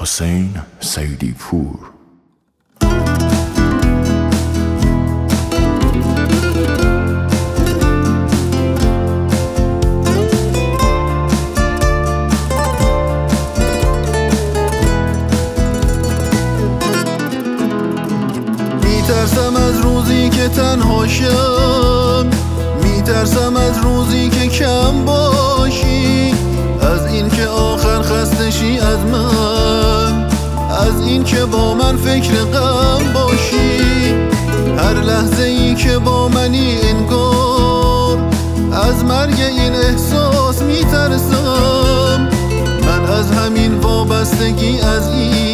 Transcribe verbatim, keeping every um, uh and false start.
حسین سیدی پور. میترسم از روزی که تنها شم، میترسم از روزی که کم باشی، از این که آخر خسته شی از من، از این که با من فکر غم باشی. هر لحظه ای که با منی انگار از مرگ این احساس میترسم. من از همین وابستگی، از این